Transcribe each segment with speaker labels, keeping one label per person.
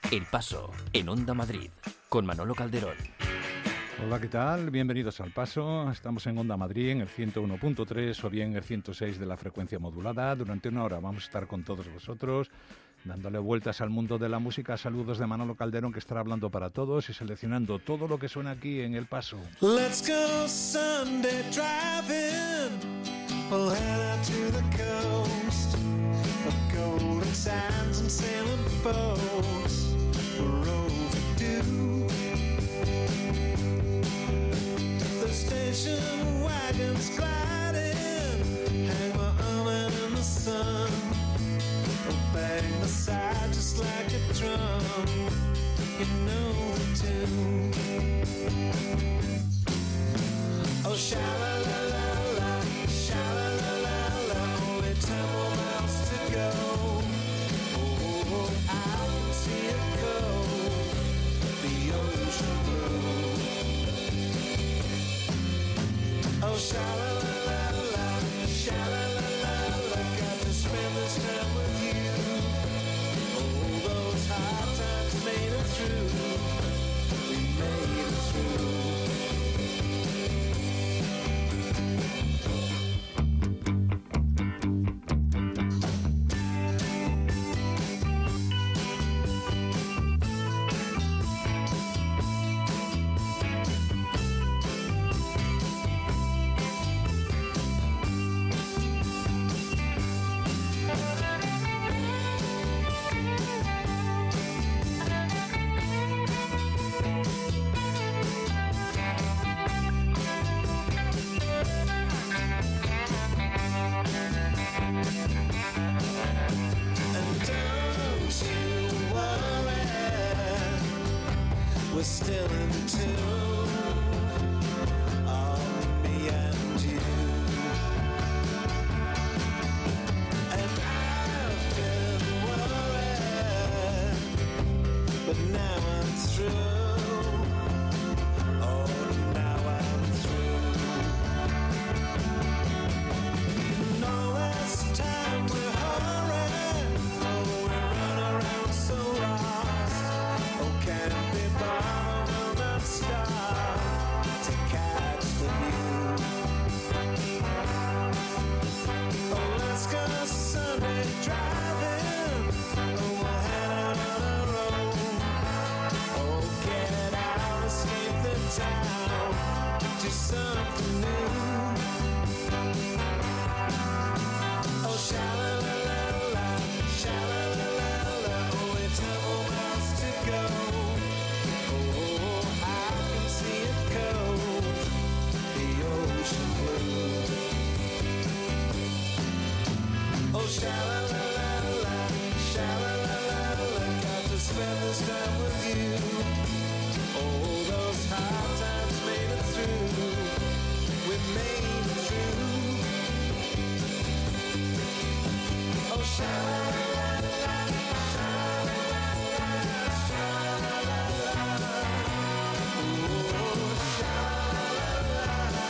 Speaker 1: El Paso, en Onda Madrid, con Manolo Calderón.
Speaker 2: Hola, ¿qué tal? Bienvenidos al Paso. Estamos en Onda Madrid, en el 101.3 o bien el 106 de la frecuencia modulada. Durante una hora vamos a estar con todos vosotros, dándole vueltas al mundo de la música. Saludos de Manolo Calderón, que estará hablando para todos y seleccionando todo lo que suena aquí en El Paso.
Speaker 3: Let's go Sunday driving. We'll head out to the coast of golden sands and sailing boats. We're overdue. The station wagons gliding, hang my arm in the sun. We'll bang the side just like a drum. You know the tune. Oh, sha-la-la-la-la, sha-la-la-la-la, only 10 more miles to go. Oh, I can see it go, the ocean blue. Oh, sha-la-la-la-la, sha-la-la-la-la, got to spend this time with you. Oh, those hard times made it through, we made it through. We're still in tune, on me and you. And I've been worried, but now I'm through. Oh, now I'm through. No less time we're hurrying. Oh, we run around so lost. Oh, can't be to catch the view. Oh, let's go Sunday driving. Oh, we'll head out on our own. Oh, get out, escape the town, do something new. Oh, sha-la-la-la-la, sha-la-la-la-la, only 10 more miles to go. Oh, sha-la-la-la-la, sha-la-la-la-la, got to spend this time with you. Oh, those hard times made it through, we made it through. Oh, sha-la-la-la-la, sha-la-la-la-la, sha-la-la-la-la, oh, sha-la-la-la-la.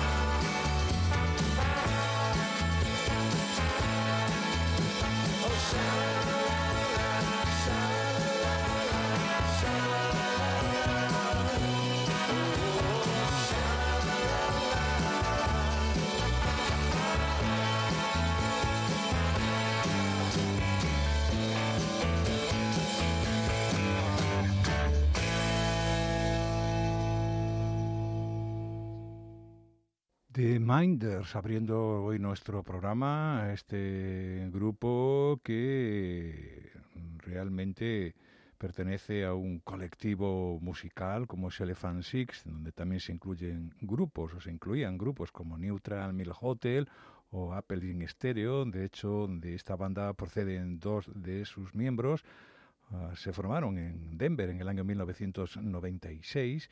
Speaker 2: The Minders, abriendo hoy nuestro programa, este grupo que realmente pertenece a un colectivo musical como es Elephant Six, donde también se incluyen grupos, o se incluían grupos como Neutral Milk Hotel o Apple in Stereo. De hecho, de esta banda proceden dos de sus miembros. Se formaron en Denver en el año 1996.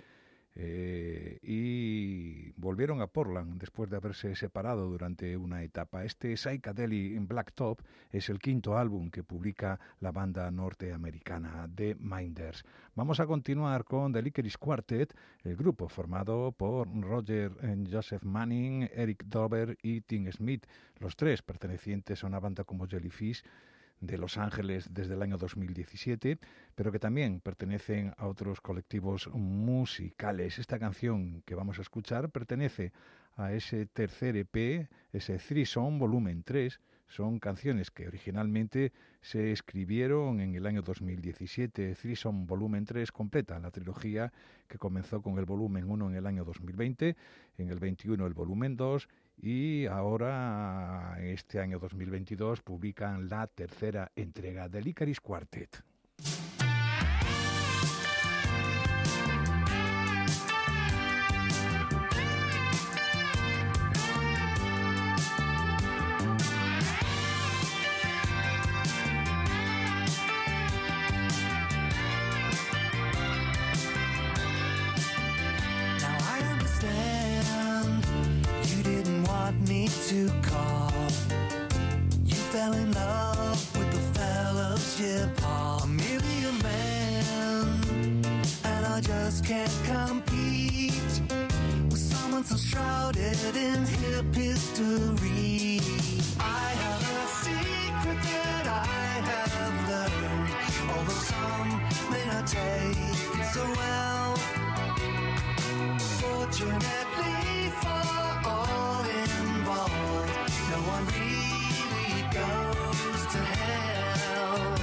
Speaker 2: Y volvieron a Portland después de haberse separado durante una etapa. Este Psychedelic in Blacktop es el quinto álbum que publica la banda norteamericana The Minders. Vamos a continuar con The Licorice Quartet, el grupo formado por Roger Joseph Manning, Eric Dover y Tim Smith, los tres pertenecientes a una banda como Jellyfish, de Los Ángeles desde el año 2017, pero que también pertenecen a otros colectivos musicales. Esta canción que vamos a escuchar pertenece a ese tercer EP, ese Threesome Volumen 3. Son canciones que originalmente se escribieron en el año 2017. Threesome Volumen 3 completa la trilogía que comenzó con el Volumen 1 en el año 2020, en el 21 el Volumen 2 y ahora, este año 2022, publican la tercera entrega del Icarus Quartet.
Speaker 3: Me to call. You fell in love with the fellowship hall. I'm merely a man, and I just can't compete with someone so shrouded in hip history. I have a secret that I have learned, although some may not take it so well. Fortunately for all involved, no one really goes to hell.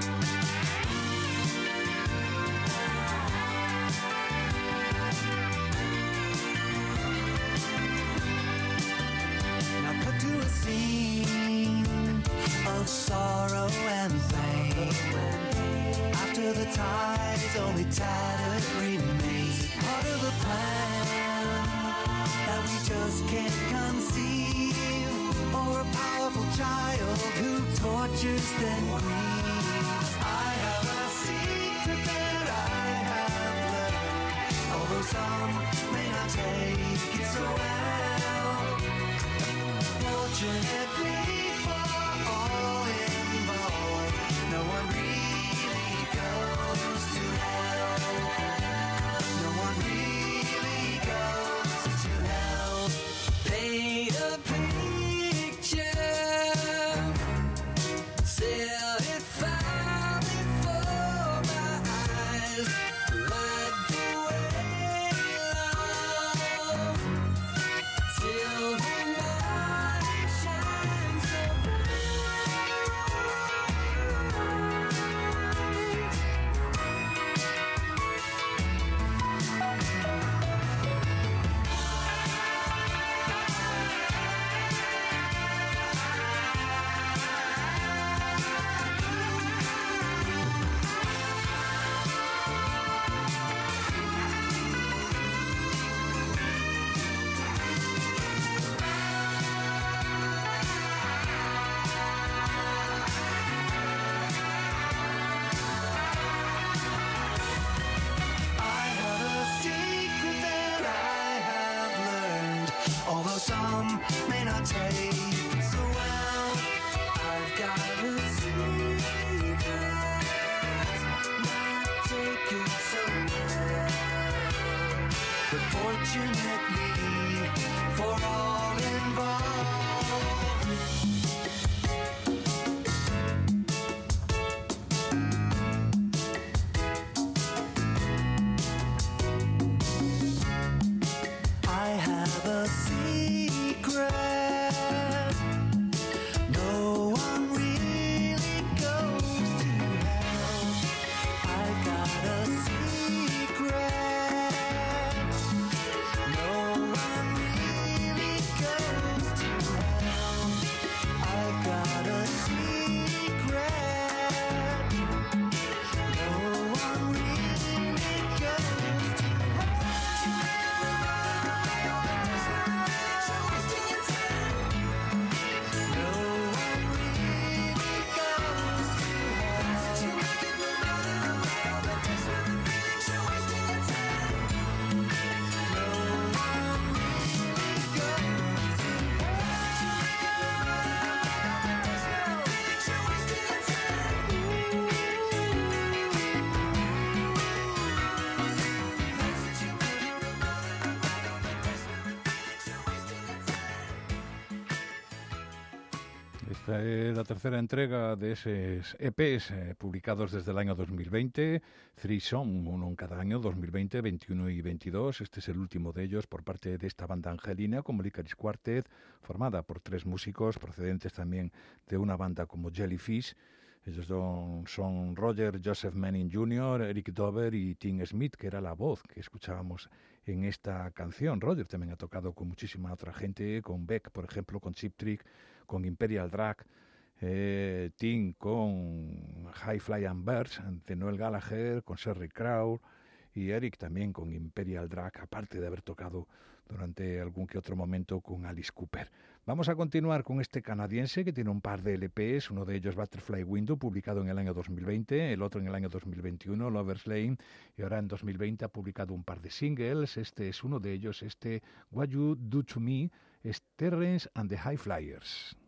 Speaker 3: Now cut to a scene of sorrow and pain. After the tides, only tattered remains. Part of a plan that we just can't conceive, or a powerful child who tortures then grieves. I have a secret that I have learned, although some may not take it so well. Fortunately for all involved, no one really goes to hell. No one really goes to hell. Paint a picture, sail it far before my eyes, light the way love, till the morning shines so bright. I have a secret that I have learned, although some may not take it so well. I've got a secret, not take it so well. But fortunately for all involved, I have a secret. No one really goes to hell. I've got a secret. No one really goes to hell.
Speaker 2: La tercera entrega de esos EPs publicados desde el año 2020, Three Song, uno en cada año, 2020, 21 y 22. Este es el último de ellos por parte de esta banda angelina como Licorice Quartet, formada por 3 músicos procedentes también de una banda como Jellyfish. Ellos son Roger Joseph Manning Jr., Eric Dover y Tim Smith, que era la voz que escuchábamos en esta canción. Roger también ha tocado con muchísima otra gente, con Beck, por ejemplo, con Cheap Trick, con Imperial Drag, Tim con High Flying Birds, de Noel Gallagher, con Sherry Crow, y Eric también con Imperial Drag, aparte de haber tocado durante algún que otro momento con Alice Cooper. Vamos a continuar con este canadiense que tiene un par de LPs, uno de ellos Butterfly Window, publicado en el año 2020, el otro en el año 2021, Lover's Lane, y ahora en 2020 ha publicado un par de singles. Este es uno de ellos, What You Do To Me, es Terrence and the High Flyers.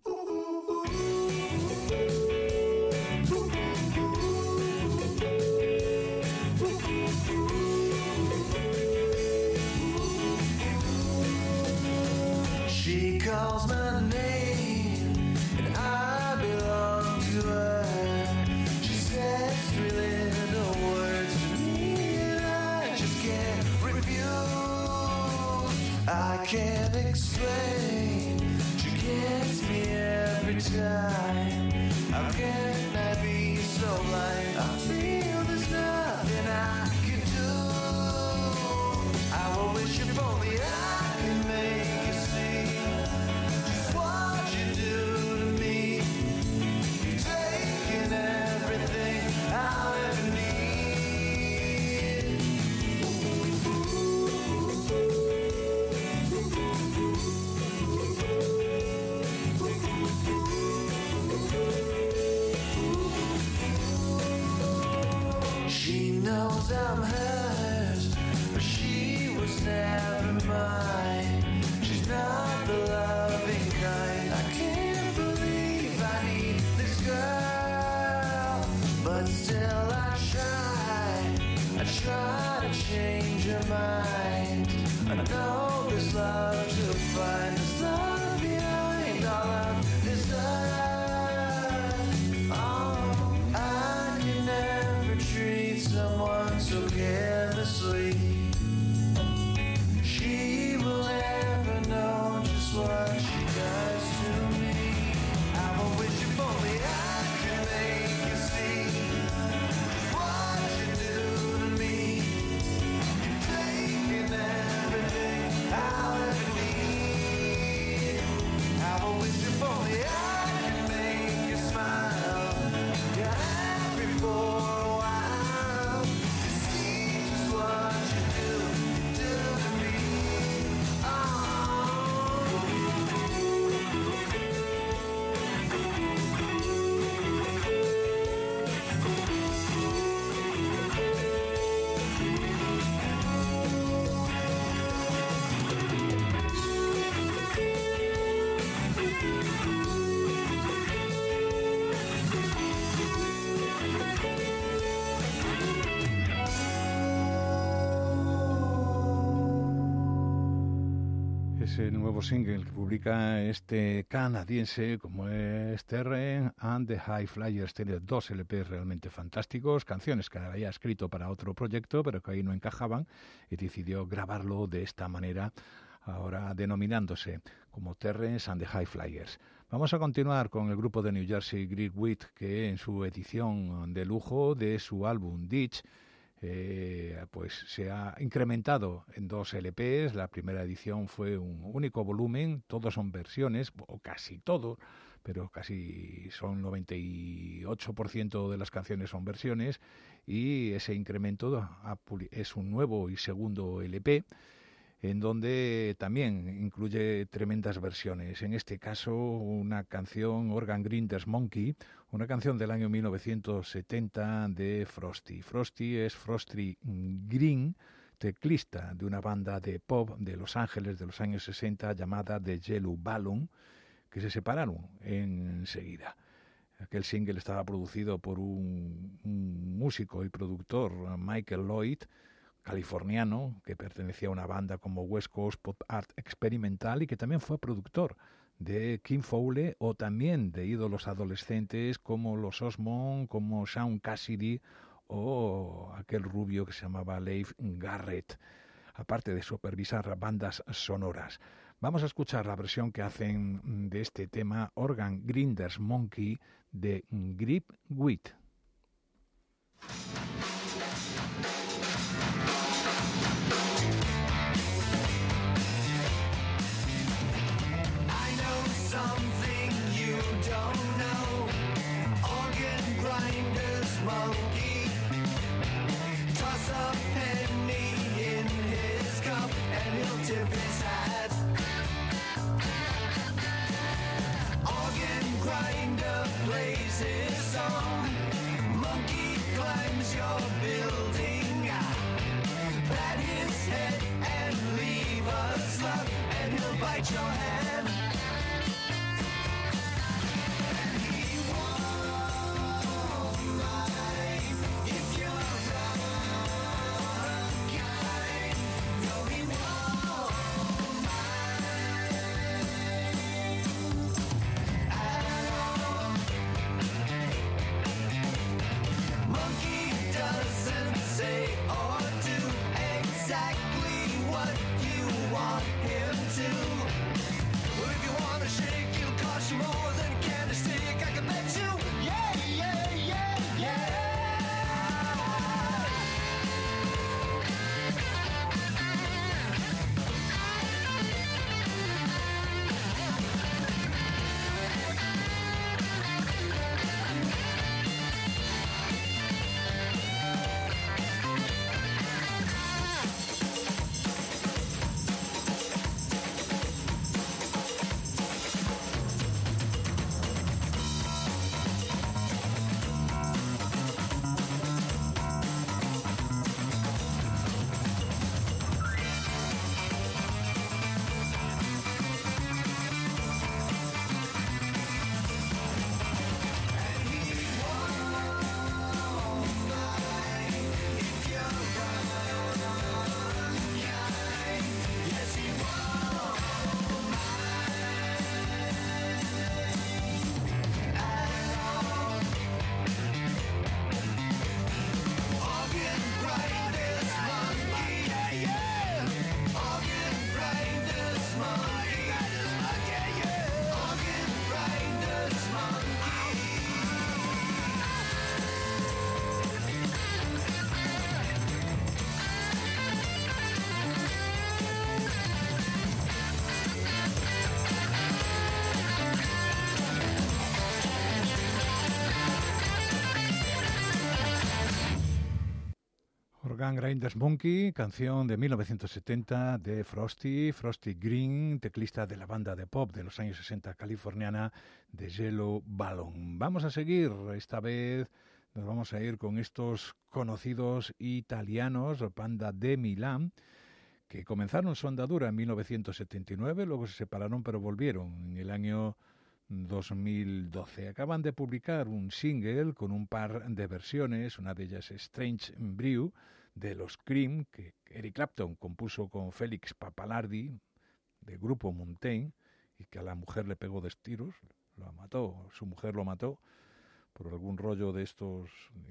Speaker 3: She calls my name and I belong to her. She says 3 little words to me and I just can't refuse. I can't explain. She gets me every time. How can I be so blind? I feel there's nothing I can do. I will wish if only I could make you see just what you do to me. You've taken everything I'll ever need. She knows I'm hers, but she was never mine. She's not the loving kind. I can't believe I need this girl, but still I try to change her mind. I know there's love to find, there's love behind all of this hurt. Oh, I can never treat someone so carelessly. She will never know just what she does to me. I will wish if only I could make you see what you do to me. You've taken everything I'll ever need. I will wish if only I could make you smile. You're happy for a while. You see just what you do to me.
Speaker 2: Es el nuevo single que publica este canadiense como es Terrence and the High Flyers. Tiene 2 LPs realmente fantásticos, canciones que había escrito para otro proyecto pero que ahí no encajaban y decidió grabarlo de esta manera, ahora denominándose como Terrence and the High Flyers. Vamos a continuar con el grupo de New Jersey Great Wheat, que en su edición de lujo de su álbum Ditch pues se ha incrementado en 2 LPs. La primera edición fue un único volumen, todos son versiones, o casi todo, pero casi son 98% de las canciones son versiones, y ese incremento es un nuevo y segundo LP, en donde también incluye tremendas versiones. En este caso, una canción, Organ Grinder's Monkey, una canción del año 1970 de Frosty. Frosty es Frosty Green, teclista de una banda de pop de Los Ángeles de los años 60 llamada The Yellow Balloon, que se separaron enseguida. Aquel single estaba producido por un músico y productor, Michael Lloyd, californiano, que pertenecía a una banda como West Coast Pop Art Experimental y que también fue productor de Kim Fowley, o también de ídolos adolescentes como los Osmond, como Shaun Cassidy o aquel rubio que se llamaba Leif Garrett, aparte de supervisar bandas sonoras. Vamos a escuchar la versión que hacen de este tema Organ Grinders Monkey de Grip Wit. Organ Grinders Monkey, canción de 1970 de Frosty Green, teclista de la banda de pop de los años 60 californiana de Yellow Balloon. Vamos a seguir, esta vez nos vamos a ir con estos conocidos italianos, banda de Milán, que comenzaron su andadura en 1979, luego se separaron pero volvieron en el año 2012. Acaban de publicar un single con un par de versiones, una de ellas Strange Brew de los Cream, que Eric Clapton compuso con Félix Pappalardi del grupo Mountain, y que a la mujer le pegó 2 tiros, lo mató, su mujer lo mató por algún rollo de estos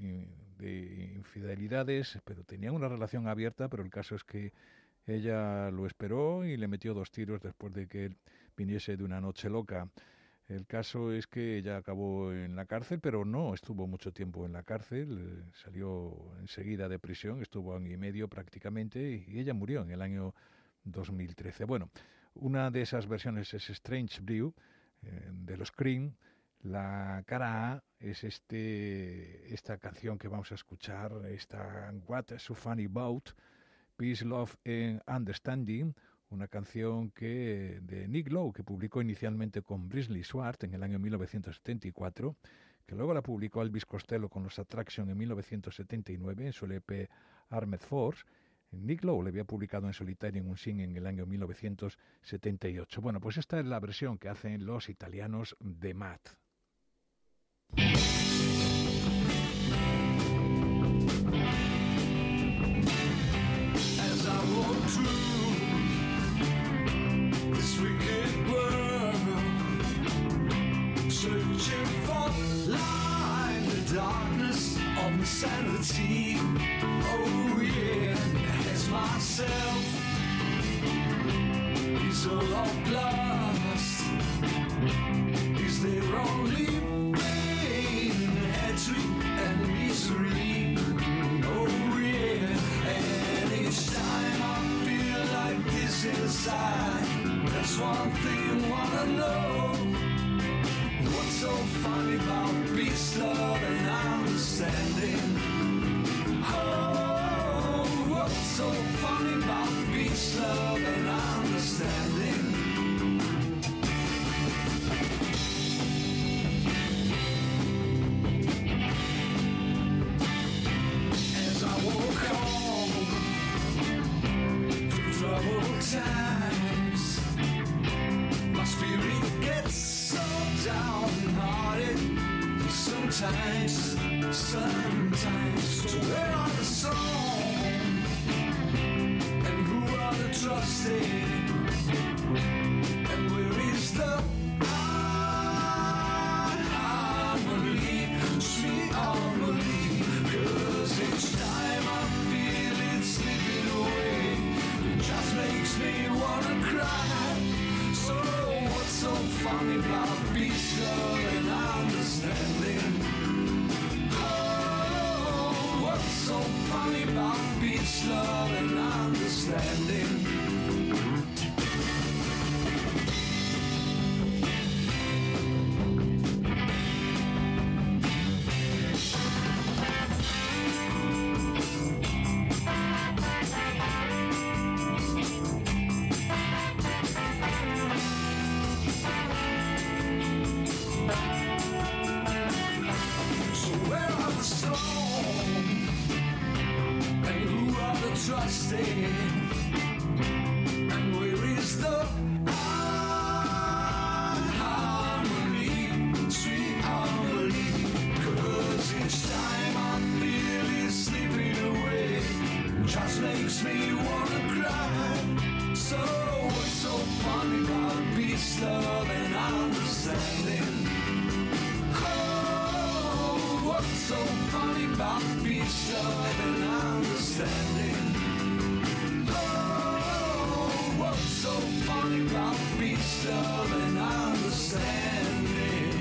Speaker 2: de infidelidades, pero tenían una relación abierta, pero el caso es que ella lo esperó y le metió 2 tiros después de que él viniese de una noche loca. El caso es que ella acabó en la cárcel, pero no estuvo mucho tiempo en la cárcel, salió enseguida de prisión, estuvo 1 año y medio prácticamente, y ella murió en el año 2013. Bueno, una de esas versiones es Strange Brew, de los Cream. La cara A es esta canción que vamos a escuchar, esta What's So Funny About, Peace, Love and Understanding, una canción de Nick Lowe, que publicó inicialmente con Brisley Swart en el año 1974, que luego la publicó Elvis Costello con los Attraction en 1979 en su LP Armed Force. Nick Lowe le había publicado en solitario en un single en el año 1978. Bueno, pues esta es la versión que hacen los italianos de Matt.
Speaker 3: As I walk through this wicked world, sanity. Oh yeah, as myself is all I've lost. Is there only pain, hatred and misery? Oh yeah, and each time I feel like this inside, there's one thing I wanna know. What's so funny about peace, love and understanding? Oh, what's so funny about peace, love and understanding? As I walk home through troubled times, my spirit gets so downhearted. Sometimes, so where are the strong? And who are the trusted? And where is the harmony, sweet harmony? 'Cause each time I feel it slipping away, it just makes me wanna cry. So what's so funny about peace, love and understanding? Oh, what's so funny about peace, love and understanding? Trusting, and where is the harmony, sweet harmony? 'Cause each time I feel it slipping away, it just makes me wanna cry. So what's so funny about peace, love and understanding? Oh, what's so funny about peace, love and understanding? So funny about peace, love and understanding.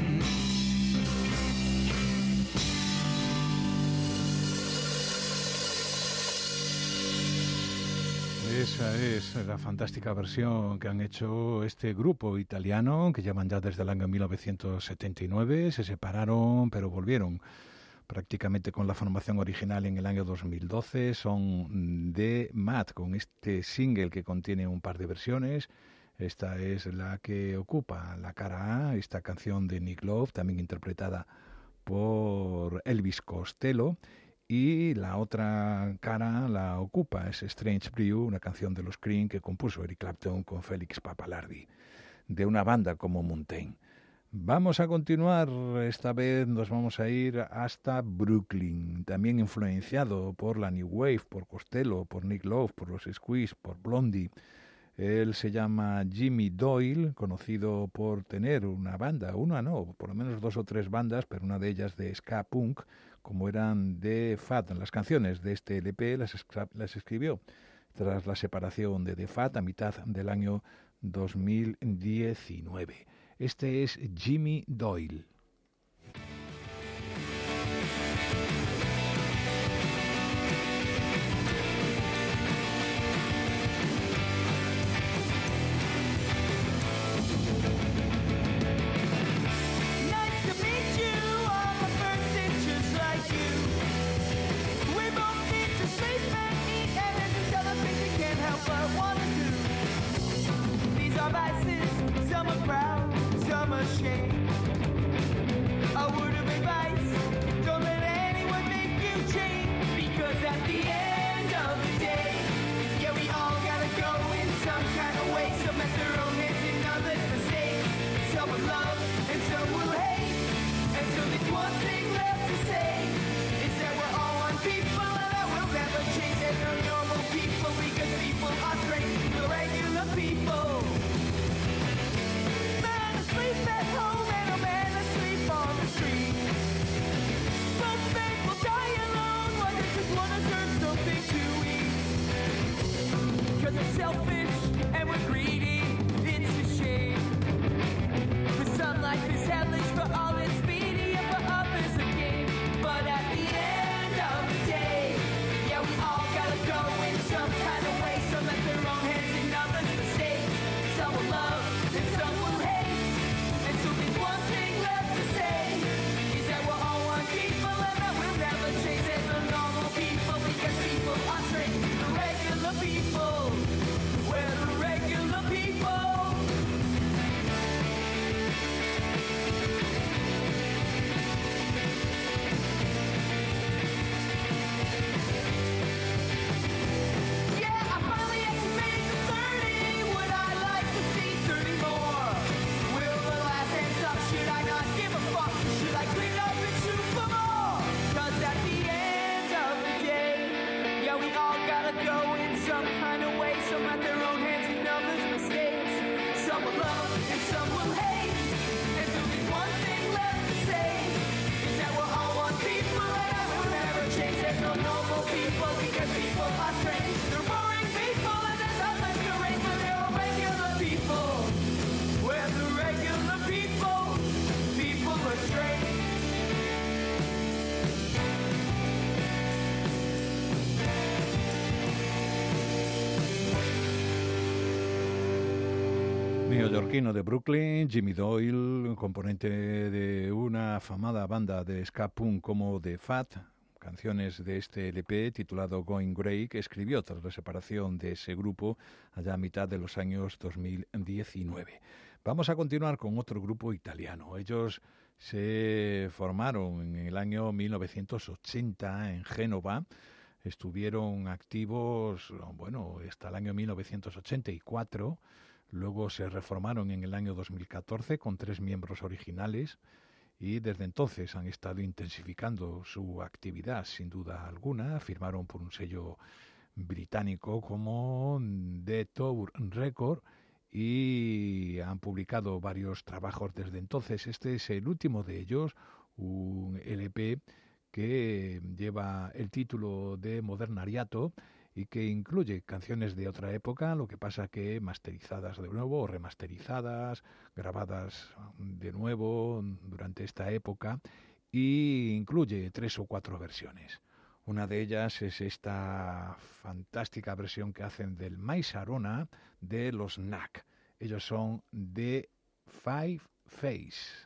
Speaker 2: Esa es la fantástica versión que han hecho este grupo italiano, que llevan ya desde el año 1979, se separaron pero volvieron prácticamente con la formación original en el año 2012, son The Mad, con este single que contiene un par de versiones. Esta es la que ocupa la cara A, esta canción de Nick Love, también interpretada por Elvis Costello, y la otra cara la ocupa, es Strange Brew, una canción de los Cream que compuso Eric Clapton con Félix Papalardi, de una banda como Mountain. Vamos a continuar, esta vez nos vamos a ir hasta Brooklyn, también influenciado por la New Wave, por Costello, por Nick Love, por los Squeeze, por Blondie. Él se llama Jimmy Doyle, conocido por tener una banda, una no, por lo menos 2 o 3 bandas, pero una de ellas de ska punk, como eran The Fat. Las canciones de este LP las escribió tras la separación de The Fat a mitad del año 2019. Este es Jimmy Doyle.
Speaker 4: Some ashamed. A word of advice: don't let anyone make
Speaker 2: Neoyorquino de Brooklyn, Jimmy Doyle, componente de una afamada banda de ska punk como The Fat, canciones de este LP titulado Going Grey, que escribió tras la separación de ese grupo allá a mitad de los años 2019. Vamos a continuar con otro grupo italiano. Ellos se formaron en el año 1980 en Génova. Estuvieron activos, hasta el año 1984. Luego se reformaron en el año 2014 con 3 miembros originales y desde entonces han estado intensificando su actividad sin duda alguna. Firmaron por un sello británico como Detour Record y han publicado varios trabajos desde entonces. Este es el último de ellos, un LP que lleva el título de Modernariato y que incluye canciones de otra época, lo que pasa que masterizadas de nuevo o remasterizadas, grabadas de nuevo durante esta época, y incluye 3 o 4 versiones. Una de ellas es esta fantástica versión que hacen del Mais Arona de los Knack. Ellos son The Five Face.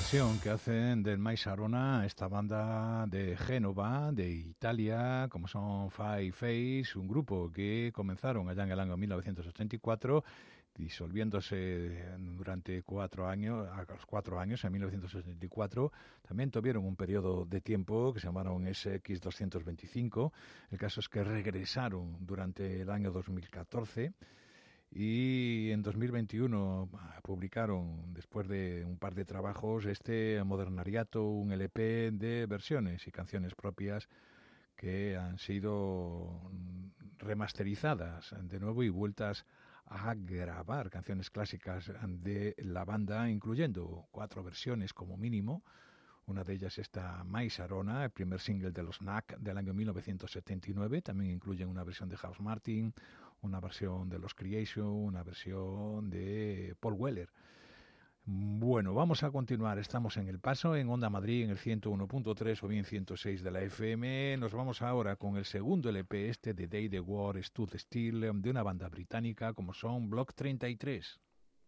Speaker 2: versión que hacen del My Sharona, esta banda de Génova, de Italia, como son Five Face, un grupo que comenzaron allá en el año 1984, disolviéndose durante 4 años, a los 4 años, en 1984. También tuvieron un periodo de tiempo que se llamaron SX225. El caso es que regresaron durante el año 2014. Y en 2021 publicaron, después de un par de trabajos, este Modernariato, un LP de versiones y canciones propias que han sido remasterizadas de nuevo y vueltas a grabar canciones clásicas de la banda, incluyendo 4 versiones como mínimo. Una de ellas está My Sharona, el primer single de los Knack del año 1979. También incluyen una versión de House Martin, una versión de los Creation, una versión de Paul Weller. Bueno, vamos a continuar. Estamos en El Paso, en Onda Madrid, en el 101.3 o bien 106 de la FM. Nos vamos ahora con el segundo LP, The Day the War Stood Still, de una banda británica como son Block 33.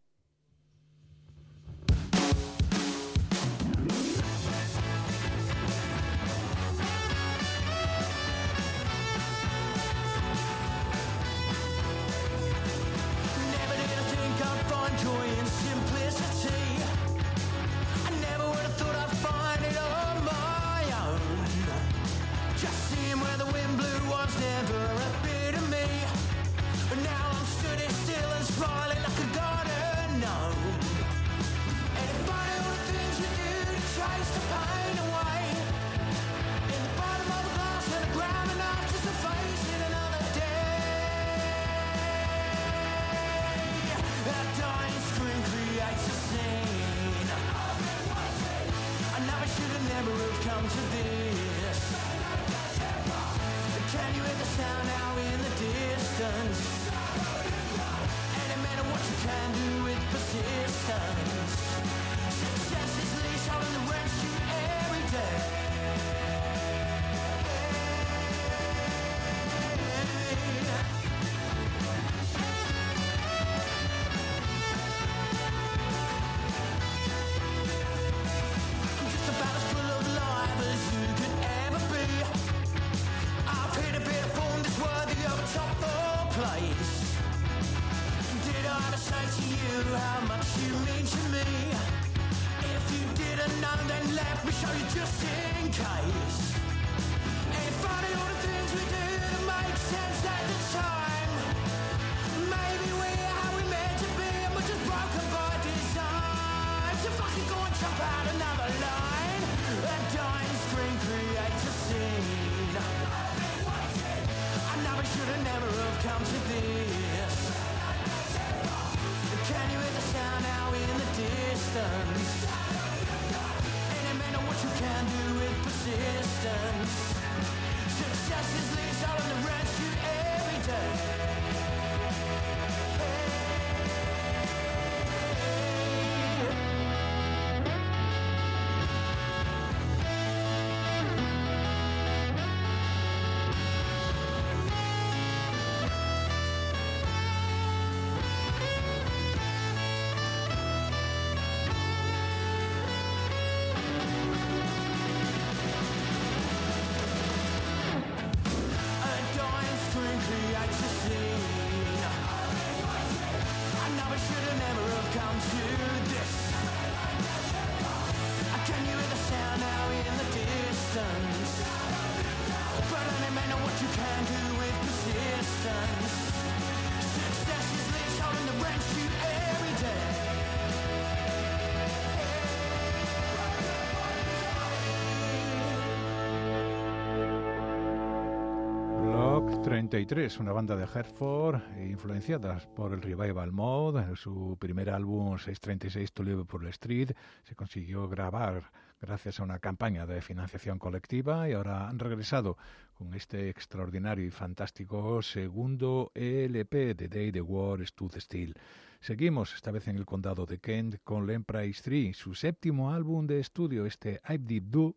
Speaker 2: Block 33, una banda de Hertford influenciadas por el Revival Mode. Su primer álbum, 636 to Liverpool Street, se consiguió grabar gracias a una campaña de financiación colectiva y ahora han regresado con este extraordinario y fantástico segundo LP, The Day the War Stood Still. Seguimos, esta vez en el condado de Kent, con Len Price 3, su séptimo álbum de estudio, I Did Do.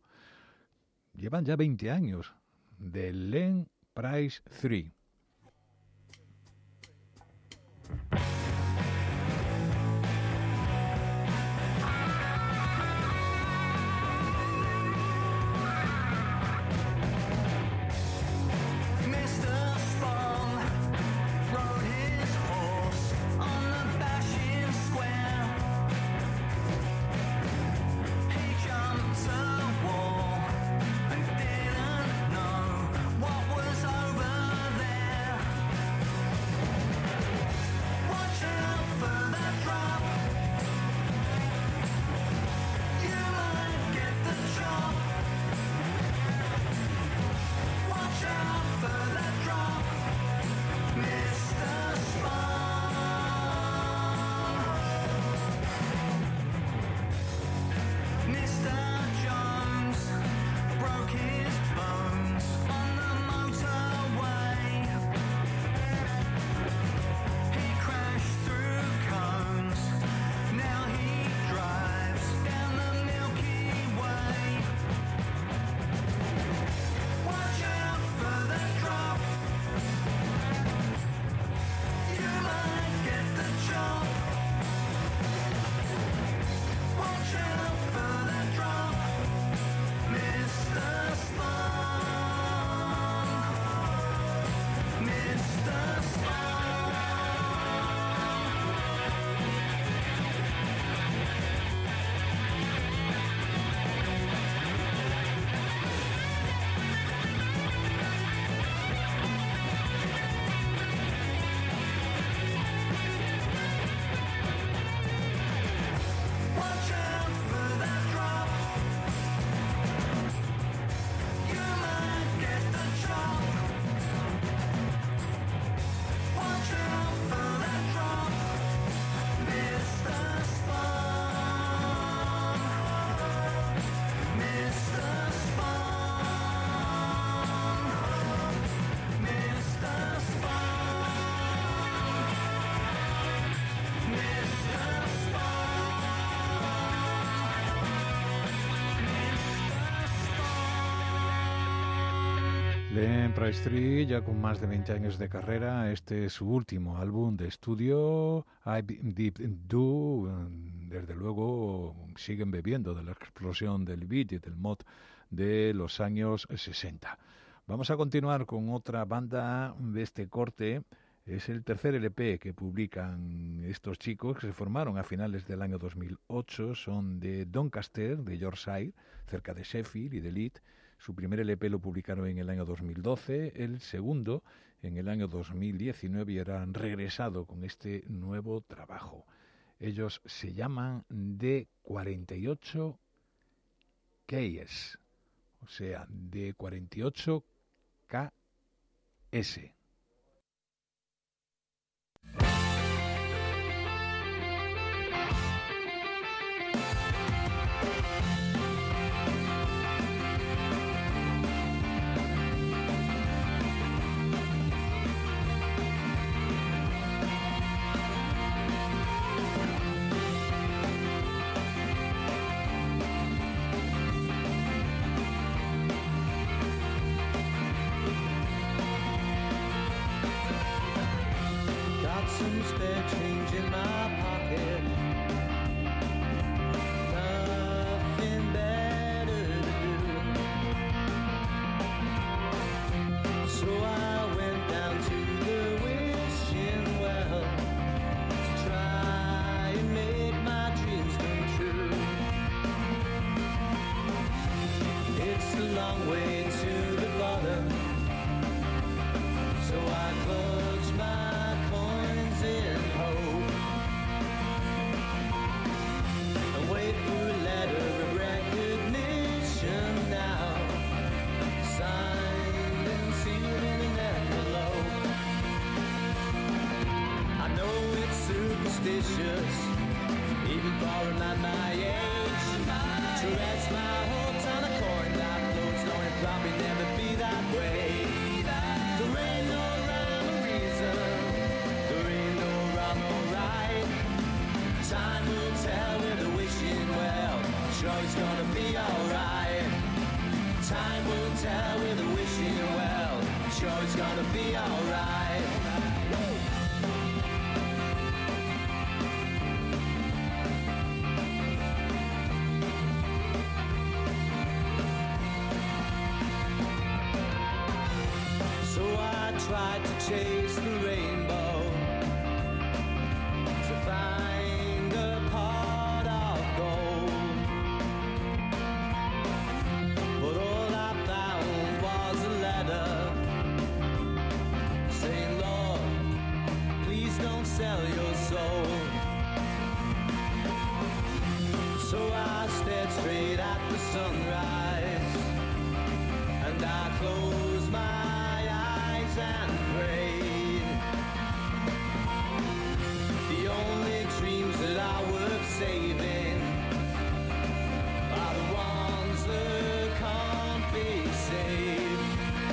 Speaker 2: Llevan ya 20 años de Len Price 3. Empire Street, ya con más de 20 años de carrera, este es su último álbum de estudio, I Deep Do. Desde luego siguen bebiendo de la explosión del beat y del mod de los años 60. Vamos a continuar con otra banda de este corte. Es el tercer LP que publican estos chicos que se formaron a finales del año 2008. Son de Doncaster, de Yorkshire, cerca de Sheffield y de Leeds. Su primer LP lo publicaron en el año 2012, el segundo en el año 2019 y han regresado con este nuevo trabajo. Ellos se llaman D48 KS, o sea, D48 KS.
Speaker 3: Some spare change in my pocket. Nothing better to do. So I went down to the wishing well to try and make my dreams come true. It's a long way to the bottom, so I clutch my in hope and wait for a letter of recognition now, signed and sealed in an envelope. I know it's superstitious, even for a man my age, to rest my hopes on a coin that floats, knowing it probably never be that way. There ain't no rhyme or reason, time will tell with a wishing well, sure it's gonna be alright. Time will tell with a wishing well, sure it's gonna be alright. So I tried to chase the rainbow, to find a pot of gold, but all I found was a letter saying, Lord, please don't sell your soul. So I stared straight at the sunrise, and I closed my eyes and prayed. The only dreams that are worth saving are the ones that can't be saved.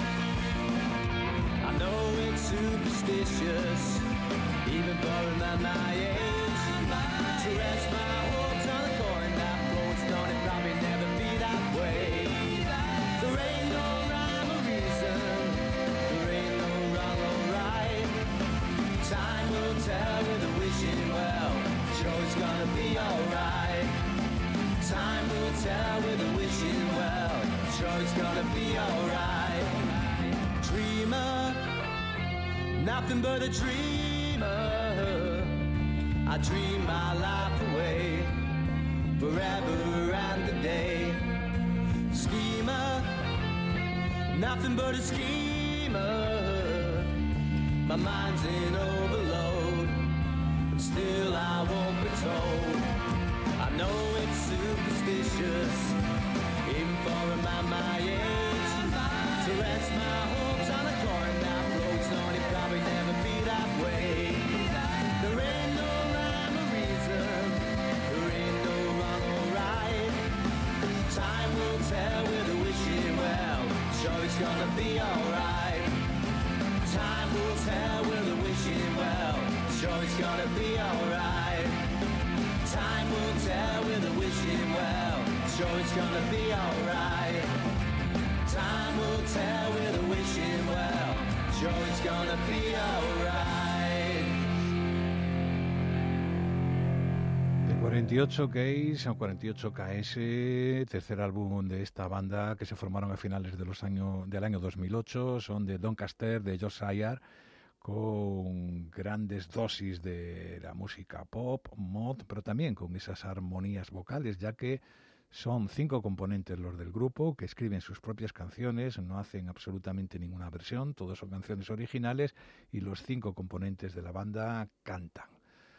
Speaker 3: I know it's superstitious, even for a man my age, to rest my hopes on a coin that floats, knowing it probably never be that way. There ain't no rhyme or reason, there ain't no wrong or right. Time will tell with a wishing well, sure it's gonna be alright. Time will tell with a wishing well, sure it's gonna be alright. Dreamer, nothing but a dreamer. I dream my life away, forever and a day. Schemer, nothing but a schemer. My mind's in overload, and still I won't be told. I know it's superstitious, even for a man my age, to rest my hopes on a coin that floats, knowing it probably never be that way. There ain't no rhyme or reason, there ain't no wrong or right. Time will tell with a wishing well, sure it's gonna be alright. Time will tell with a wishing well, sure it's gonna be alright. Time will tell with a wishing well, sure it's gonna be alright. Time will tell with a wishing gonna be alright.
Speaker 2: De 48 Case o 48 KS, tercer álbum de esta banda que se formaron a finales del año 2008, son de Doncaster, de Yorkshire, con grandes dosis de la música pop, mod, pero también con esas armonías vocales, ya que son 5 componentes los del grupo que escriben sus propias canciones, no hacen absolutamente ninguna versión, todos son canciones originales y los 5 componentes de la banda cantan.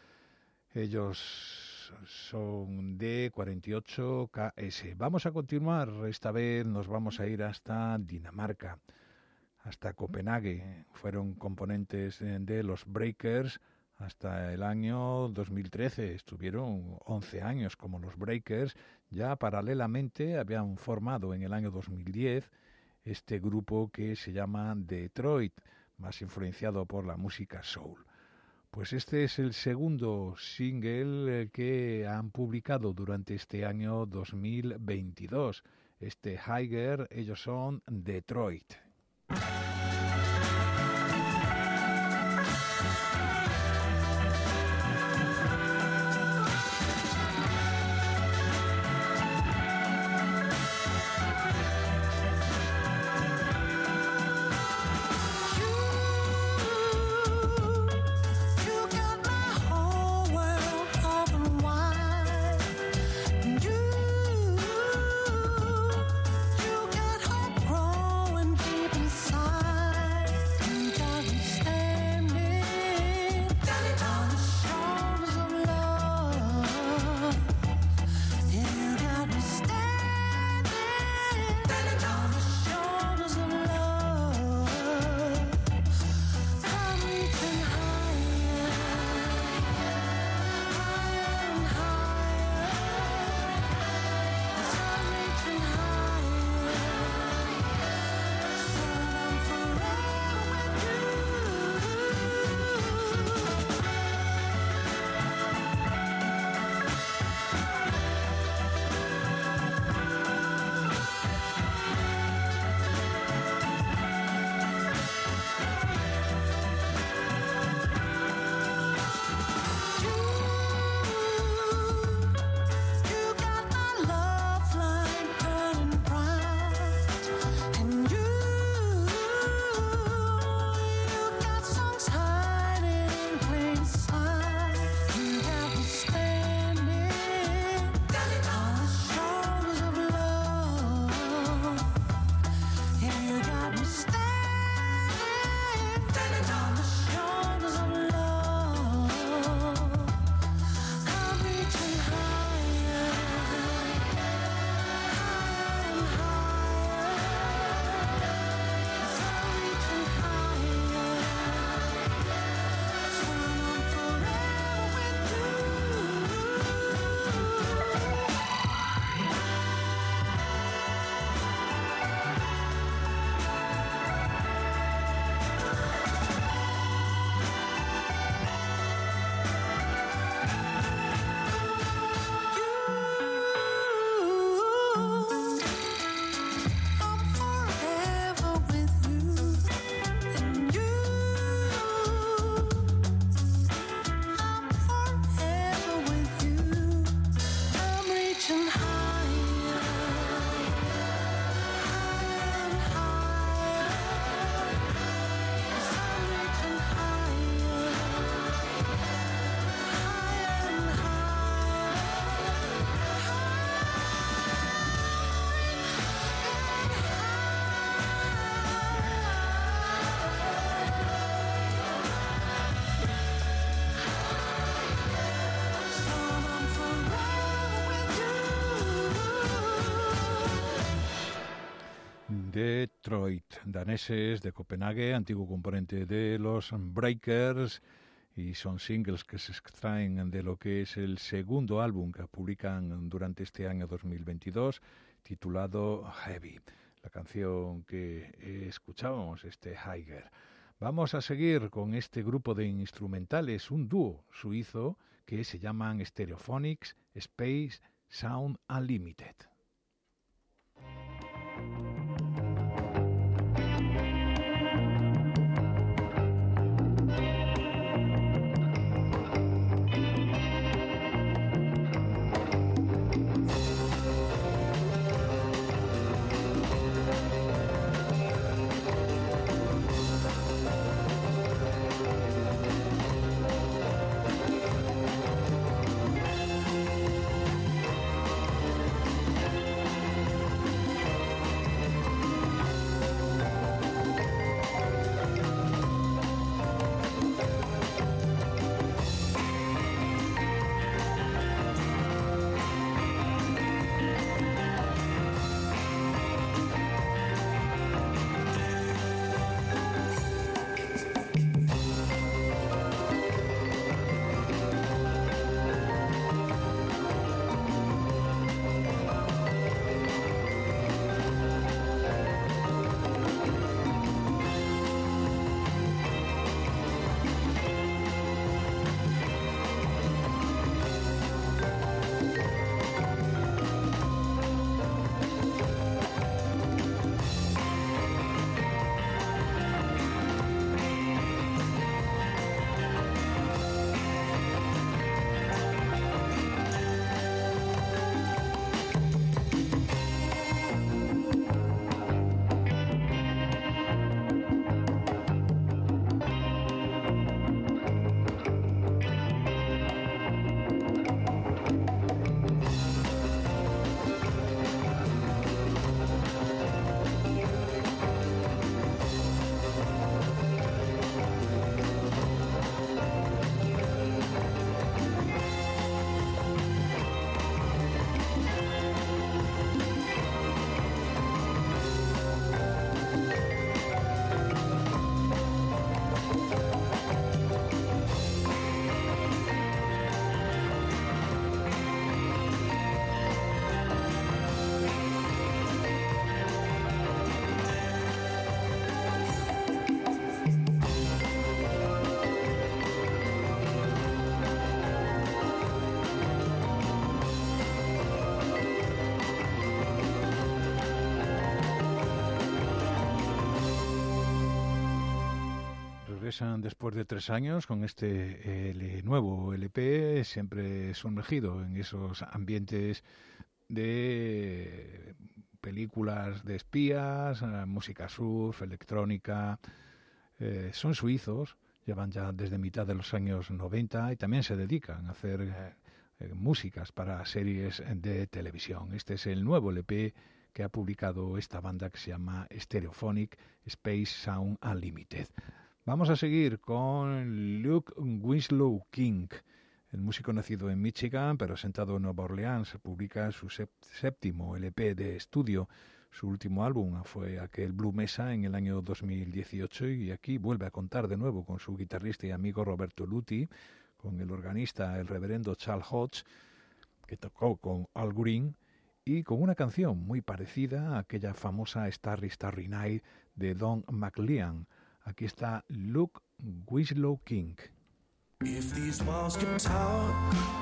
Speaker 2: Ellos son de 48 KS. Vamos a continuar, esta vez nos vamos a ir hasta Dinamarca, hasta Copenhague. Fueron componentes de los Breakers hasta el año 2013. Estuvieron 11 años como los Breakers. Ya paralelamente habían formado en el año 2010 este grupo que se llama Detroit, más influenciado por la música soul. Pues este es el segundo single que han publicado durante este año 2022. Este Higher, ellos son Detroit. Detroit, daneses de Copenhague, antiguo componente de los Breakers, y son singles que se extraen de lo que es el segundo álbum que publican durante este año 2022, titulado Heavy. La canción que escuchábamos, este Higher. Vamos a seguir con este grupo de instrumentales, un dúo suizo que se llaman Stereophonics Space Sound Unlimited. regresan después de 3 años con este nuevo LP, siempre sumergido en esos ambientes de películas de espías, música surf, electrónica. Son suizos, llevan ya desde mitad de los años 90 y también se dedican a hacer músicas para series de televisión. Este es el nuevo LP que ha publicado esta banda que se llama Stereophonic Space Sound Unlimited. Vamos a seguir con Luke Winslow King, el músico nacido en Michigan pero asentado en Nueva Orleans. Publica su séptimo LP de estudio. Su último álbum fue aquel Blue Mesa en el año 2018 y aquí vuelve a contar de nuevo con su guitarrista y amigo Roberto Luti, con el organista el reverendo Charles Hodge, que tocó con Al Green, y con una canción muy parecida a aquella famosa Starry Starry Night de Don McLean. Aquí está Luke Winslow King.
Speaker 3: If these walls could talk,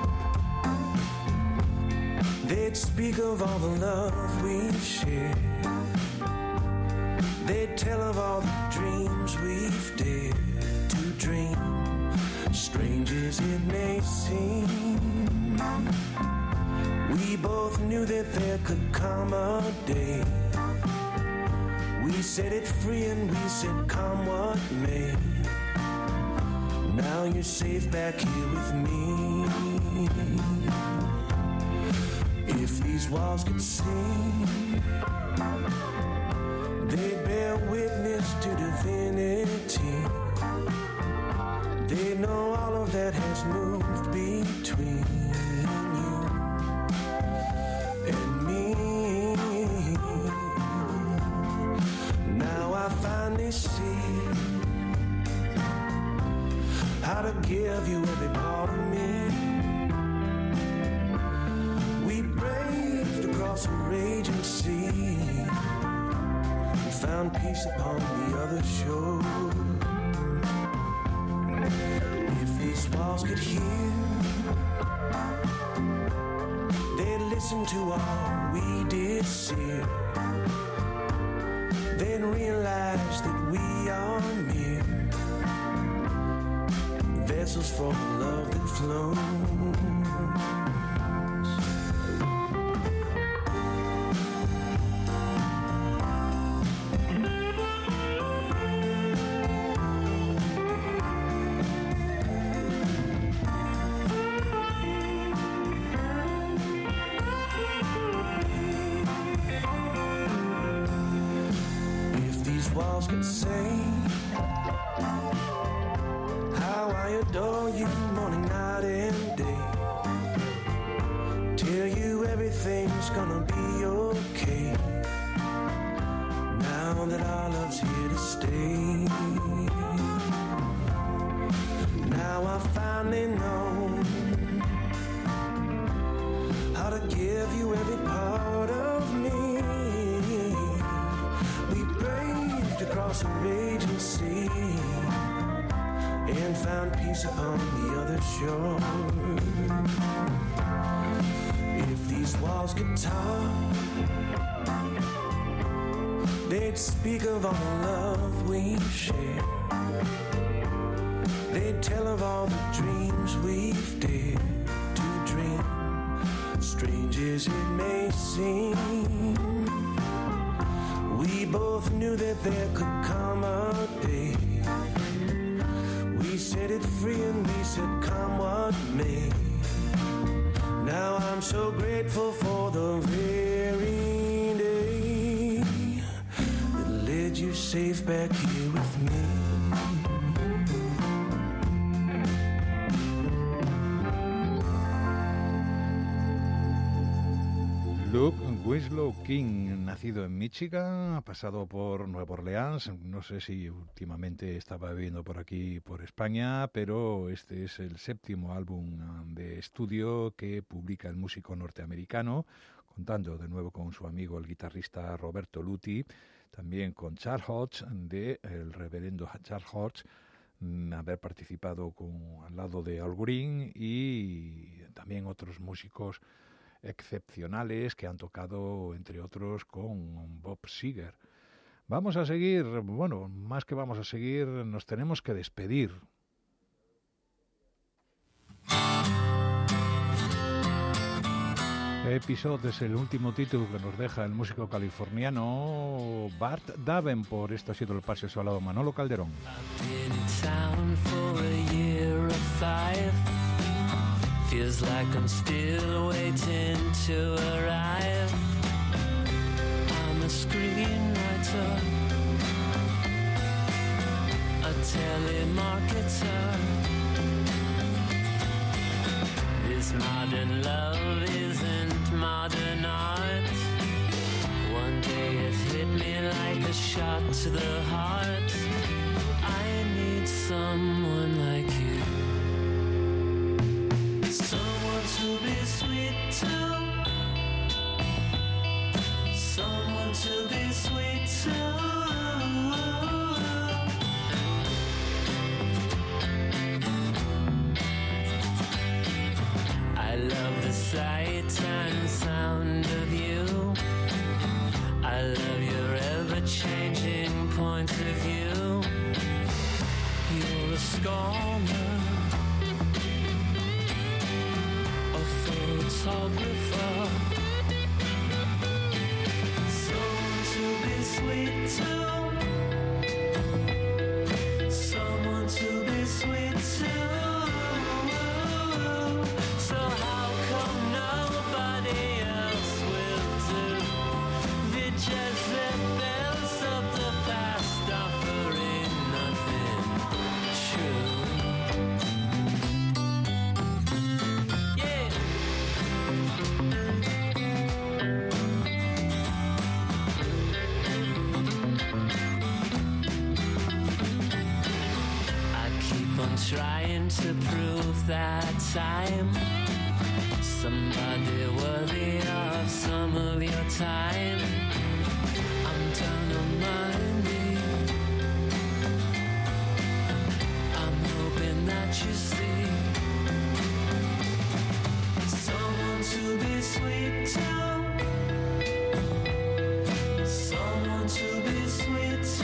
Speaker 3: they'd speak of all the love we've shared. They'd tell of all the dreams we've dared to dream. Strange as it may seem, we both knew that there could come a day. We set it free and we said come what may. Now you're safe back here with me. If these walls could sing, they'd bear witness to divinity. They know all of that has moved between you and me. Now I finally see how to give you every part of me. We braved across a raging sea and found peace upon the other shore. If these walls could hear, they'd listen to all we did see. They'd realize that we are mere vessels for the love that flows. If these walls could say how I adore you morning, night and day, tell you everything's gonna be okay, now that our love's here to stay. Now I finally know how to give you every part of me. We braved across a raging sea and found peace upon the other shore. If these walls could talk, they'd speak of all the love we've shared. They'd tell of all the dreams we've dared to dream. Strange as it may seem, we both knew that there could come a day. We set it free and we said come what may. Now I'm so grateful for the very day that led you safe back here with me.
Speaker 2: Luke Winslow King, nacido en Michigan, ha pasado por Nueva Orleans. No sé si últimamente estaba viviendo por aquí, por España, pero este es el séptimo álbum de estudio que publica el músico norteamericano, contando de nuevo con su amigo el guitarrista Roberto Luti, también con Charles Hodge, el reverendo Charles Hodge, haber participado al lado de Al Green, y también otros músicos excepcionales que han tocado, entre otros, con Bob Seger. Vamos a seguir, bueno, más que vamos a seguir, nos tenemos que despedir. Episode es el último título que nos deja el músico californiano Bart Davenport. Esto ha sido el Paseo Salado Manolo Calderón.
Speaker 4: Feels like I'm still waiting to arrive. I'm a screenwriter, a telemarketer. This modern love isn't modern art. One day it hit me like a shot to the heart. I need someone like you. Someone to be sweet to. Someone to be sweet to. I love the sight and sound of you. I love your ever-changing point of view. You're a scholar, photographer, someone to be sweet to, someone to be sweet to. So how come nobody else will do? The Jezebels of the past offering nothing true. Trying to prove that I'm somebody worthy of some of your time. I'm done on my knees. I'm hoping that you see someone to be sweet to, someone to be sweet to.